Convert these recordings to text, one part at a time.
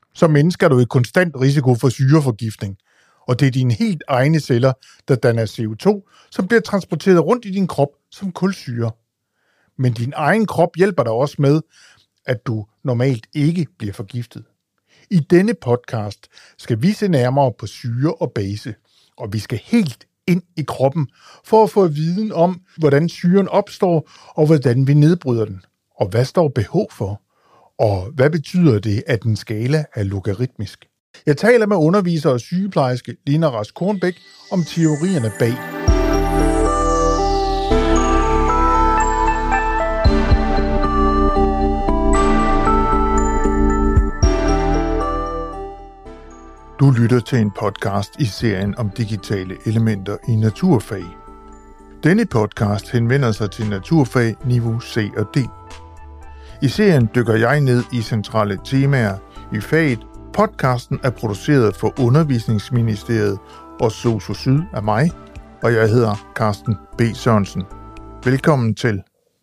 Som menneske er du i konstant risiko for syreforgiftning, og det er dine helt egne celler, der danner CO2, som bliver transporteret rundt i din krop som kulsyre. Men din egen krop hjælper dig også med, at du normalt ikke bliver forgiftet. I denne podcast skal vi se nærmere på syre og base, og vi skal helt ind i kroppen for at få viden om, hvordan syren opstår, og hvordan vi nedbryder den. Og hvad står pH for? Og hvad betyder det, at en skala er logaritmisk? Jeg taler med underviser og sygeplejerske Lena Rask Kornbæk om teorierne bag. Du lytter til en podcast i serien om digitale elementer i naturfag. Denne podcast henvender sig til naturfag niveau C og D. I serien dykker jeg ned i centrale temaer i faget. Podcasten er produceret for Undervisningsministeriet og Sosu Syd af mig, og jeg hedder Carsten B. Sørensen. Velkommen til.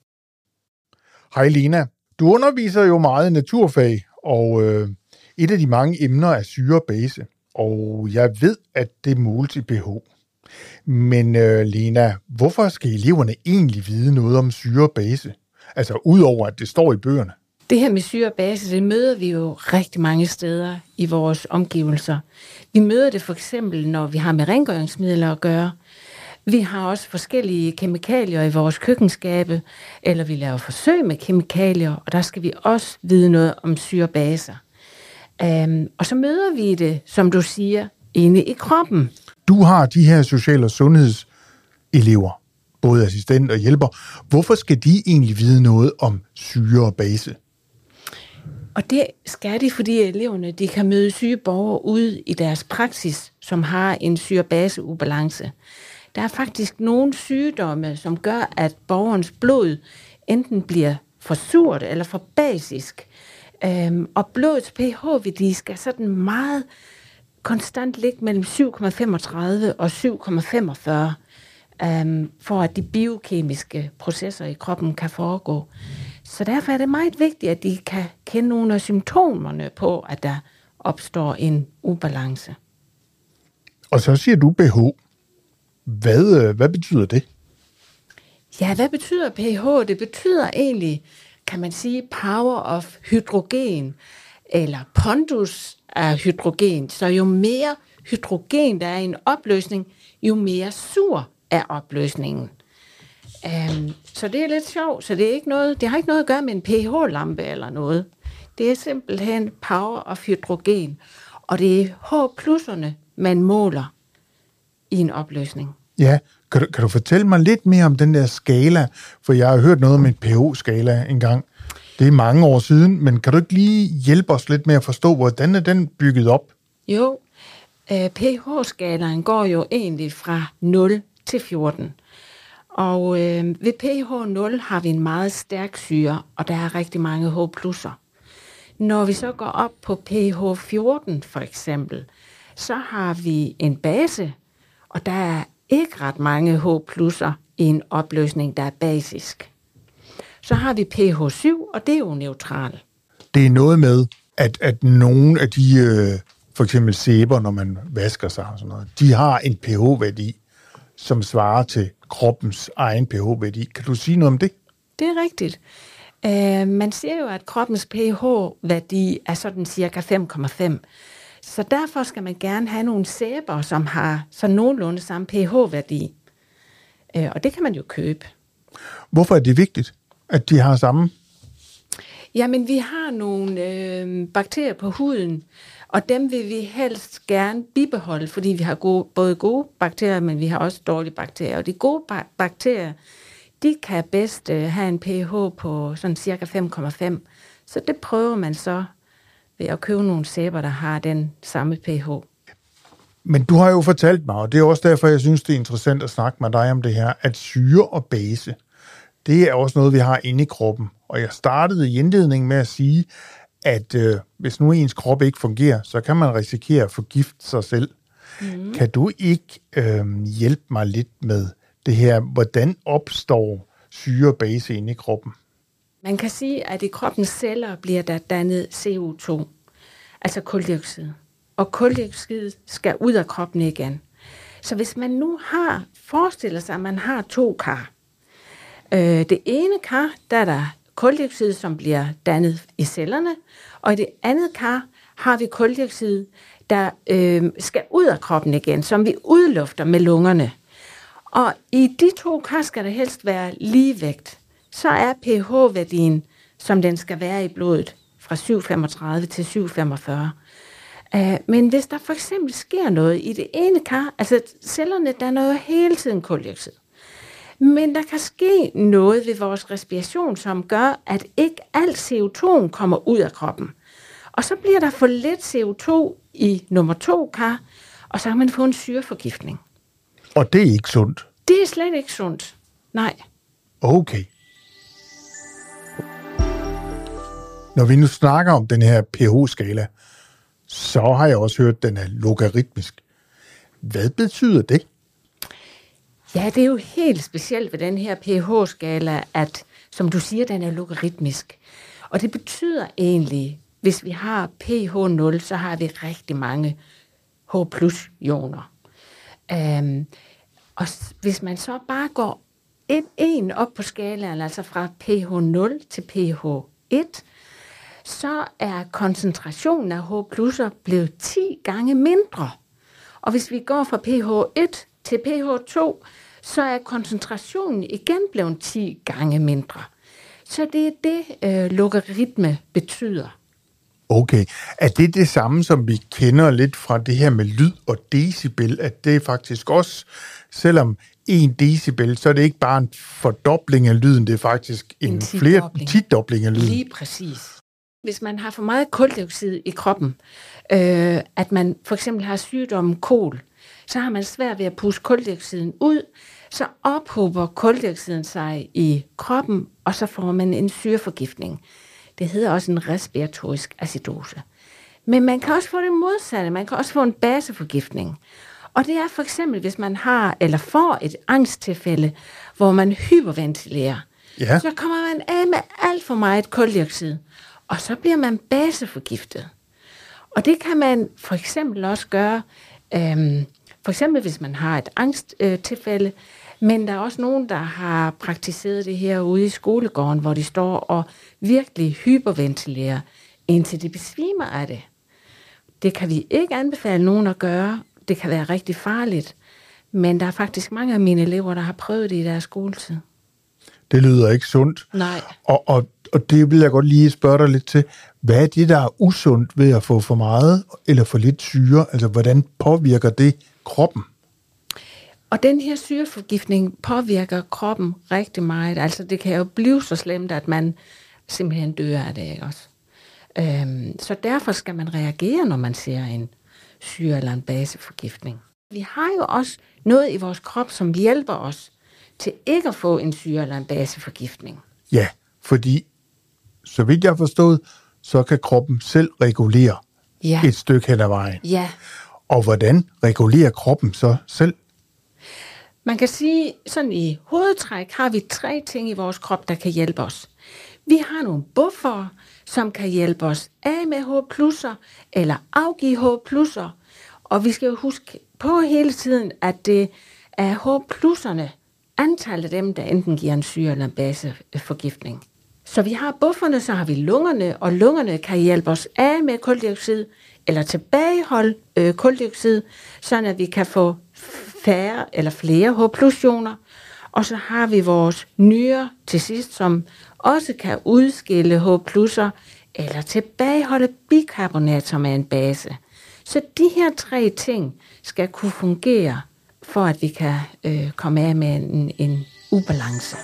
Hej Lena. Du underviser jo meget i naturfag, og et af de mange emner er syre og base. Og jeg ved, at det måles i pH. Men Lena, hvorfor skal eleverne egentlig vide noget om syre og base? Altså udover at det står i bøgerne. Det her med syre og base, det møder vi jo rigtig mange steder i vores omgivelser. Vi møder det for eksempel, når vi har med rengøringsmidler at gøre. Vi har også forskellige kemikalier i vores køkkenskabe, eller vi laver forsøg med kemikalier, og der skal vi også vide noget om syre og baser. Og så møder vi det, som du siger, inde i kroppen. Du har de her social- og sundhedselever, både assistent og hjælper. Hvorfor skal de egentlig vide noget om syre og base? Og det skal de, fordi eleverne de kan møde syge borgere ude i deres praksis, som har en syre-base-ubalance. Der er faktisk nogle sygdomme, som gør, at borgerens blod enten bliver for surt eller for basisk. Og blodets pH-værdi skal sådan meget konstant ligge mellem 7,35 og 7,45, for at de biokemiske processer i kroppen kan foregå. Så derfor er det meget vigtigt, at de kan kende nogle af symptomerne på, at der opstår en ubalance. Og så siger du pH. Hvad betyder det? Ja, hvad betyder pH? Det betyder egentlig, kan man sige, power of hydrogen, eller pondus af hydrogen. Så jo mere hydrogen der er i en opløsning, jo mere sur er opløsningen. Så det er lidt sjovt, så det har ikke noget at gøre med en pH-lampe eller noget. Det er simpelthen power of hydrogen, og det er H+'erne, man måler i en opløsning. Ja, kan du fortælle mig lidt mere om den der skala? For jeg har hørt noget om en pH-skala engang. Det er mange år siden, men kan du ikke lige hjælpe os lidt med at forstå, hvordan er den bygget op? Jo, pH-skalaen går jo egentlig fra 0 til 14. Og ved pH 0 har vi en meget stærk syre, og der er rigtig mange H+'er. Når vi så går op på pH 14 for eksempel, så har vi en base, og der er ikke ret mange H+'er i en opløsning, der er basisk. Så har vi pH 7, og det er jo neutral. Det er noget med, at nogle af de, for eksempel sæber, når man vasker sig og sådan noget, de har en pH-værdi, som svarer til kroppens egen pH-værdi. Kan du sige noget om det? Det er rigtigt. Man siger jo, at kroppens pH-værdi er sådan cirka 5,5. Så derfor skal man gerne have nogle sæber, som har så nogenlunde samme pH-værdi. Og det kan man jo købe. Hvorfor er det vigtigt, at de har samme? Jamen, vi har nogle bakterier på huden, og dem vil vi helst gerne bibeholde, fordi vi har både gode bakterier, men vi har også dårlige bakterier. Og de gode bakterier, de kan bedst have en pH på sådan cirka 5,5. Så det prøver man så ved at købe nogle sæber, der har den samme pH. Men du har jo fortalt mig, og det er også derfor, jeg synes, det er interessant at snakke med dig om det her, at syre og base, det er også noget, vi har inde i kroppen. Og jeg startede i indledningen med at sige, at hvis nu ens krop ikke fungerer, så kan man risikere at forgifte sig selv. Mm. Kan du ikke hjælpe mig lidt med det her, hvordan opstår syre og base inde i kroppen? Man kan sige, at i kroppens celler bliver der dannet CO2. altså kuldioxid. Og kuldioxid skal ud af kroppen igen. Så hvis man nu forestiller sig, at man har 2 kar. Det ene kar, der er der kuldioxid, som bliver dannet i cellerne, og i det andet kar har vi kuldioxid, der skal ud af kroppen igen, som vi udlufter med lungerne. Og i de 2 kar skal der helst være ligevægt. Så er pH-værdien, som den skal være i blodet, fra 7,35 til 7,45. Men hvis der for eksempel sker noget i det ene kar, altså cellerne danner jo hele tiden kuldioxid. Men der kan ske noget ved vores respiration, som gør, at ikke alt CO2 kommer ud af kroppen. Og så bliver der for lidt CO2 i nummer 2 kar, og så kan man få en syreforgiftning. Og det er ikke sundt? Det er slet ikke sundt. Nej. Okay. Når vi nu snakker om den her pH-skala, så har jeg også hørt, at den er logaritmisk. Hvad betyder det? Ja, det er jo helt specielt ved den her pH-skala, at, som du siger, den er logaritmisk. Og det betyder egentlig, hvis vi har pH 0, så har vi rigtig mange H+-ioner. Og hvis man så bare går en op på skalaen, altså fra pH 0 til pH 1, så er koncentrationen af H+'er blevet 10 gange mindre. Og hvis vi går fra pH 1 til pH 2, så er koncentrationen igen blevet 10 gange mindre. Så det er det, logaritme betyder. Okay. Er det det samme, som vi kender lidt fra det her med lyd og decibel, at det er faktisk også, selvom 1 decibel, så er det ikke bare en fordobling af lyden, det er faktisk en tidobling af lyden. Lige præcis. Hvis man har for meget kuldioxid i kroppen, at man for eksempel har sygdommen KOL, så har man svært ved at puste kuldioxiden ud, så ophober kuldioxiden sig i kroppen, og så får man en syreforgiftning. Det hedder også en respiratorisk acidose. Men man kan også få det modsatte. Man kan også få en baseforgiftning. Og det er for eksempel, hvis man har eller får et angsttilfælde, hvor man hyperventilerer. Ja. Så kommer man af med alt for meget kuldioxid, og så bliver man baseforgiftet. Og det kan man for eksempel også gøre, for eksempel hvis man har et angsttilfælde, men der er også nogen, der har praktiseret det her ude i skolegården, hvor de står og virkelig hyperventilerer, indtil de besvimer af det. Det kan vi ikke anbefale nogen at gøre. Det kan være rigtig farligt. Men der er faktisk mange af mine elever, der har prøvet det i deres skoletid. Det lyder ikke sundt. Nej. Og det vil jeg godt lige spørge dig lidt til. Hvad er det, der er usundt ved at få for meget eller for lidt syre? Altså, hvordan påvirker det kroppen? Og den her syreforgiftning påvirker kroppen rigtig meget. Altså, det kan jo blive så slemt, at man simpelthen dør af det, ikke også? Så derfor skal man reagere, når man ser en syre- eller en baseforgiftning. Vi har jo også noget i vores krop, som hjælper os til ikke at få en syre- eller en baseforgiftning. Ja, fordi, så vidt jeg har forstået, så kan kroppen selv regulere et stykke hen ad vejen. Ja. Og hvordan regulerer kroppen så selv? Man kan sige, sådan i hovedtræk har vi 3 ting i vores krop, der kan hjælpe os. Vi har nogle buffer, som kan hjælpe os af med H+'er eller afgive H+'er. Og vi skal jo huske på hele tiden, at det er H+'erne, antallet af dem, der enten giver en syre- eller en baseforgiftning. Så vi har bufferne, så har vi lungerne, og lungerne kan hjælpe os af med kuldioxid, eller tilbageholde kuldioxid, sådan at vi kan få færre eller flere H+-ioner. Og så har vi vores nyrer til sidst, som også kan udskille H+'er, eller tilbageholde bikarbonat, som er en base. Så de her 3 ting skal kunne fungere, for at vi kan komme af med en ubalance.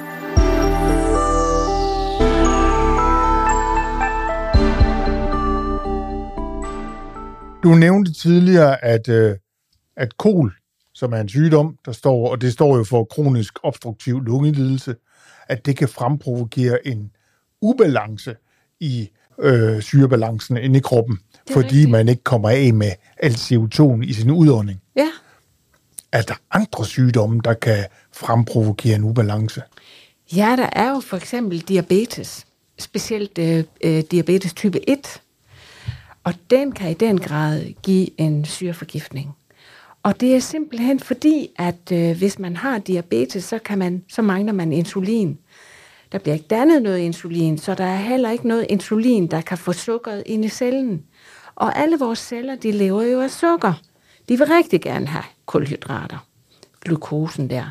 Du nævnte tidligere, at KOL, som er en sygdom, der står, og det står jo for kronisk obstruktiv lungelidelse, at det kan fremprovokere en ubalance i syrebalancen inde i kroppen, fordi rigtigt. Man ikke kommer af med alt CO2 i sin udånding. Ja. Er der andre sygdomme, der kan fremprovokere en ubalance? Ja, der er jo for eksempel diabetes, specielt diabetes type 1. Og den kan i den grad give en syreforgiftning. Og det er simpelthen fordi, at hvis man har diabetes, så mangler man insulin. Der bliver ikke dannet noget insulin, så der er heller ikke noget insulin, der kan få sukkeret ind i cellen. Og alle vores celler, de lever jo af sukker. De vil rigtig gerne have kulhydrater, glukosen der.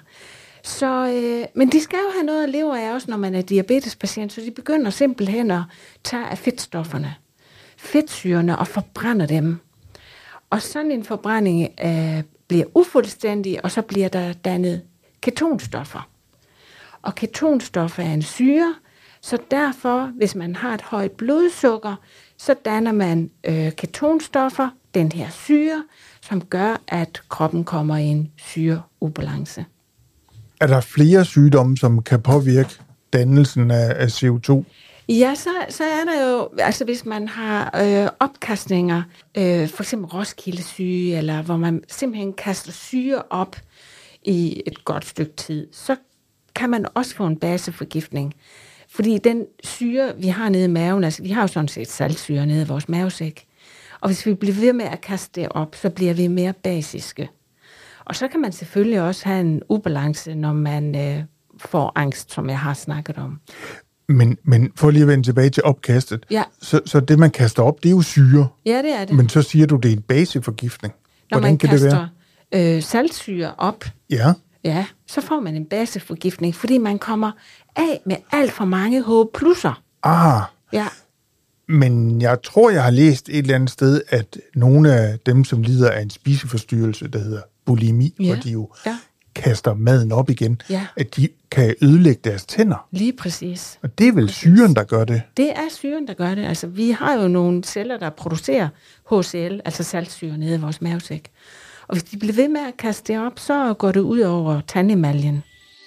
Men de skal jo have noget at leve af også, når man er diabetespatient, så de begynder simpelthen at tage af fedtstofferne, fedtsyrene og forbrænder dem. Og sådan en forbrænding bliver ufuldstændig, og så bliver der dannet ketonstoffer. Og ketonstoffer er en syre, så derfor, hvis man har et højt blodsukker, så danner man ketonstoffer, den her syre, som gør, at kroppen kommer i en syreubalance. Er der flere sygdomme, som kan påvirke dannelsen af CO2? Ja, så er der jo, altså hvis man har opkastninger, for eksempel Roskildesyge, eller hvor man simpelthen kaster syre op i et godt stykke tid, så kan man også få en baseforgiftning. Fordi den syre, vi har nede i maven, altså vi har jo sådan set saltsyre nede i vores mavesæk, og hvis vi bliver ved med at kaste det op, så bliver vi mere basiske. Og så kan man selvfølgelig også have en ubalance, når man får angst, som jeg har snakket om. Men for lige at vende tilbage til opkastet, ja. så det, man kaster op, det er jo syre. Ja, det er det. Men så siger du, det er en baseforgiftning. Når man kaster saltsyre op, ja, så får man en baseforgiftning, fordi man kommer af med alt for mange H+'er. Ja. Men jeg tror, jeg har læst et eller andet sted, at nogle af dem, som lider af en spiseforstyrrelse, der hedder bulimi, hvor de jo kaster maden op igen, at de kan ødelægge deres tænder. Lige præcis. Og det er vel syren, der gør det? Det er syren, der gør det. Altså, vi har jo nogle celler, der producerer HCl, altså saltsyre, nede i vores mavesæk. Og hvis de bliver ved med at kaste det op, så går det ud over tandemaljen.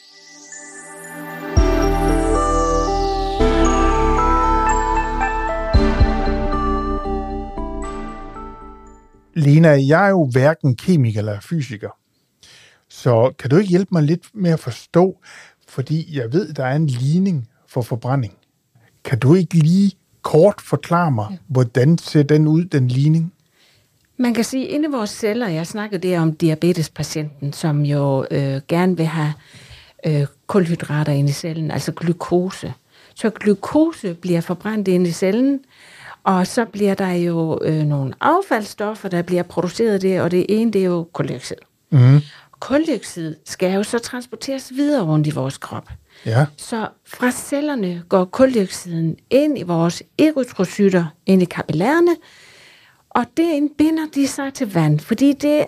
Lena, jeg er jo hverken kemiker eller fysiker, så kan du ikke hjælpe mig lidt med at forstå, fordi jeg ved, der er en ligning for forbrænding. Kan du ikke lige kort forklare mig, hvordan ser den ud, den ligning? Man kan sige, at inde i vores celler, jeg snakkede der om diabetespatienten, som jo gerne vil have kulhydrater ind i cellen, altså glukose. Så glukose bliver forbrændt ind i cellen, og så bliver der jo nogle affaldsstoffer, der bliver produceret der, og det ene, det er jo koldioxid. Mm. Koldioxid skal jo så transporteres videre rundt i vores krop. Ja. Så fra cellerne går koldioxiden ind i vores erytrocytter, ind i kapillærerne, og derinde binder de sig til vand, fordi det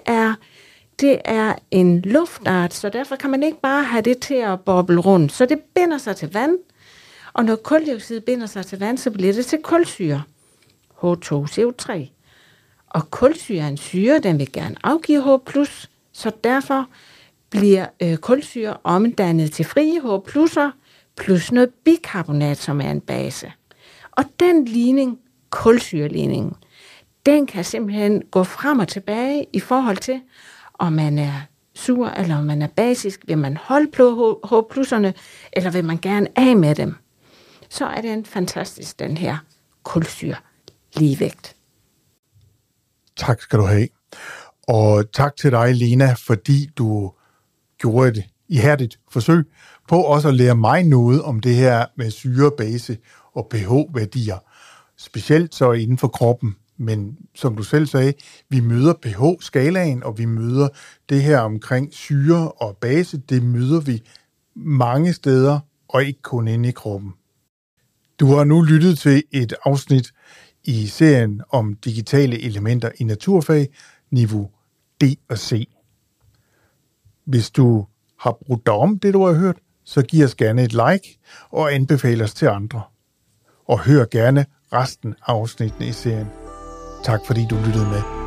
er en luftart, så derfor kan man ikke bare have det til at boble rundt. Så det binder sig til vand, og når koldioxid binder sig til vand, så bliver det til kulsyre, H2CO3. Og kulsyre er en syre, den vil gerne afgive H+, så derfor bliver kulsyre omdannet til frie H+'er, plus noget bikarbonat, som er en base. Og den ligning, kulsyreligningen, den kan simpelthen gå frem og tilbage i forhold til, om man er sur eller om man er basisk. Vil man holde på H+'erne, eller vil man gerne af med dem? Så er den fantastisk, den her kulsyre-ligevægt. Tak skal du have. Og tak til dig, Lena, fordi du gjorde et ihærdigt forsøg på også at lære mig noget om det her med syre, base og pH-værdier. Specielt så inden for kroppen. Men som du selv sagde, vi møder pH-skalaen, og vi møder det her omkring syre og base. Det møder vi mange steder, og ikke kun inde i kroppen. Du har nu lyttet til et afsnit i serien om digitale elementer i naturfag, niveau D og C. Hvis du har brudt dig om det, du har hørt, så giv os gerne et like og anbefale os til andre. Og hør gerne resten af afsnittene i serien. Tak fordi du lyttede med.